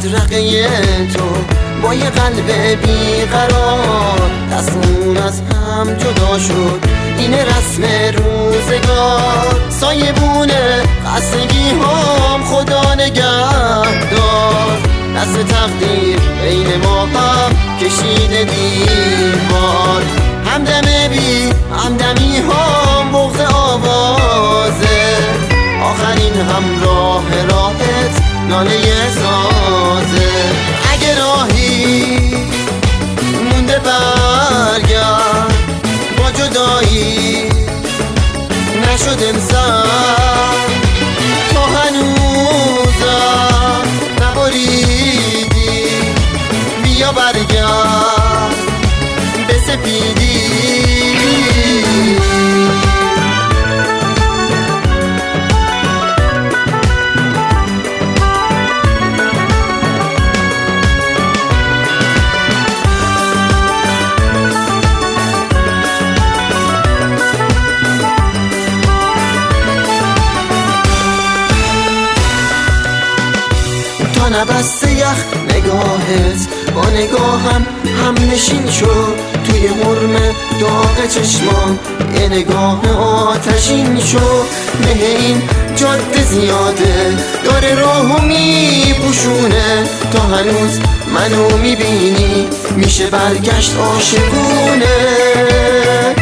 بدرقه تو با یه قلب بیقرار دستمون از هم جدا شد. این رسم روزگار سایبونه خستگی هم خدا نگهدار. دست تقدیر بین ما هم کشیده دیوار. همدم بی همدمی هم بغض آوازه. آخرین همراه راحت ناله سازه. اگه راهی مونده برگرد با جدایی نشد امسال. تو هنوزم نبریدی بیا برگرد به سپیدی. نبسته یخ نگاهت با نگاهم هم نشین شد. توی مرم داغ چشمام یه نگاه آتشین شد. مه این جاده زیاده داره راهو میپوشونه. تا هنوز منو میبینی میشه برگشت عاشقونه.